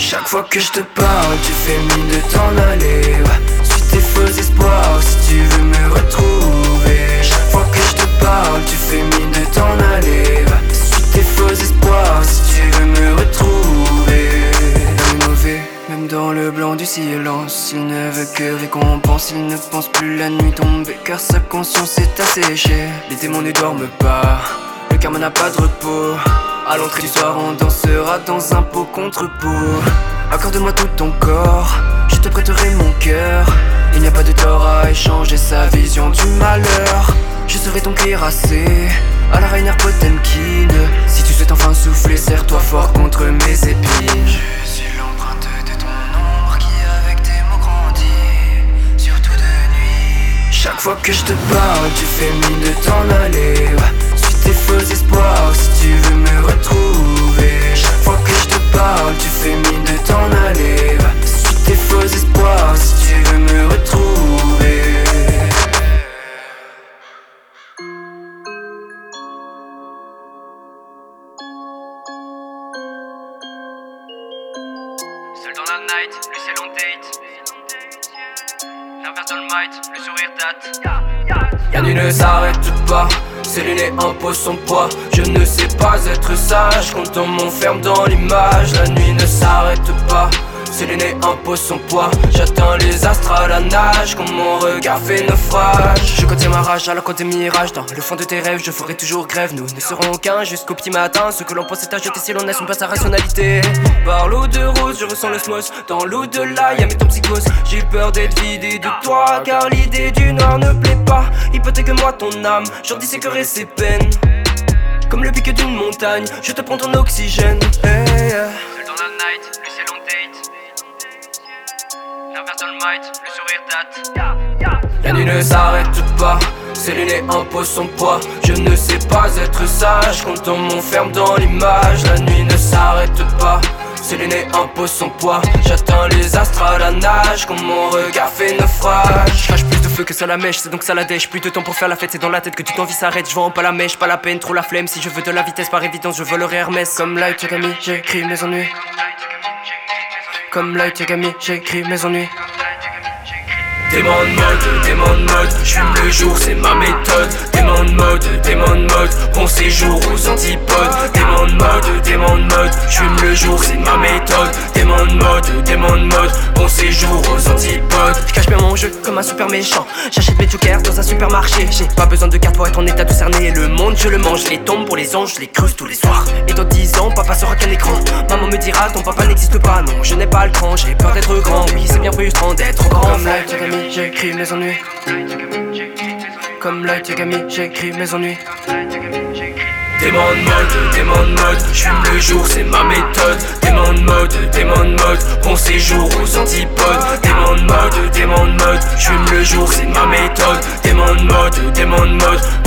Chaque fois que je te parle, tu fais mine de t'en aller. Suis tes faux espoirs si tu veux me retrouver. Chaque fois que je te parle, tu fais mine de t'en aller. Suis tes faux espoirs si tu veux me retrouver. L'homme mauvais, même dans le blanc du silence, il ne veut que récompense. Il ne pense plus la nuit tombée car sa conscience est asséchée. Les démons ne dorment pas, le karma n'a pas de repos. À l'entrée du soir on dansera dans un pot contre pot. Accorde-moi tout ton corps, je te prêterai mon cœur. Il n'y a pas de tort à échanger sa vision du malheur. Je serai ton cuirassé, à la Rainer Potemkin. Si tu souhaites enfin souffler, serre-toi fort contre mes épines. Je suis l'empreinte de ton ombre qui avec tes mots grandit, surtout de nuit. Chaque fois que je te parle, tu fais mine de t'en aller. Suis tes faux espoirs si tu veux me retrouver. Chaque fois que je te parle, tu fais mine de t'en aller. Suis tes faux espoirs si tu veux me retrouver. Seul dans la night, le ciel on date. L'inverse dans le might, le sourire date. La nuit ne s'arrête pas, ses lunettes imposent son poids. Je ne sais pas être sage quand on m'enferme dans l'image. La nuit ne s'arrête pas, ses lunettes imposent son poids. J'atteins les astres à la nage quand mon regard fait naufrage. Je contiens ma rage à la côte des mirages. Dans le fond de tes rêves je ferai toujours grève. Nous ne serons qu'un jusqu'au petit matin. Ce que l'on pense est à jeter si l'on n'assume pas sa rationalité. Par l'eau de rose je ressens l'osmose. Dans l'au-delà y'a mes temps psychose. J'ai peur d'être vidé de toi car l'idée du noir ne plaît pas. Hypothèque-moi ton âme, j'en disséquerai ses peines. Comme le pic d'une montagne, je te prends ton oxygène. Hey, yeah. Seul dans la night, le ciel on date. L'inverse dans le might, le sourire date. La nuit ne s'arrête pas, ses lunettes imposent son poids. Je ne sais pas être sage quand on m'enferme dans l'image. La nuit ne s'arrête pas, ses lunettes imposent son poids. J'atteins les astres à la nage quand mon regard fait naufrage. Je crache plus de feu que ça la mèche, c'est donc ça la dèche. Plus de temps pour faire la fête, c'est dans la tête que toute envie s'arrête. Je vends pas la mèche, pas la peine, trop la flemme. Si je veux de la vitesse par évidence, je volerai Hermès. Comme Light Yagami, j'écris mes ennuis. Comme Light Yagami, j'écris mes ennuis. Démon de mode, j'fume le jour, c'est ma méthode. Démon de mode, bon séjour aux antipodes. Démon de mode, j'fume le jour, c'est ma méthode. Démon de mode, bon séjour aux antipodes. J'cache bien mon jeu comme un super méchant. J'achète mes jokers dans un supermarché. J'ai pas besoin de carte pour être en état de cerner. Le monde je le mange, les tombes pour les anges, je les creuse tous les soirs. Et dans 10 ans, papa sera qu'un écran. Maman me dira, ton papa n'existe pas. Non, je n'ai pas le cran, j'ai peur d'être grand. Oui, c'est bien frustrant d'être grand. Comme Light Yagami, j'écris mes ennuis. Comme Light Yagami, j'écris mes ennuis. Démon de mode, j'fume le jour, c'est ma méthode. Démon de mode, bon séjour aux antipodes. Démon de mode, j'fume le jour, c'est ma méthode. Démon de mode,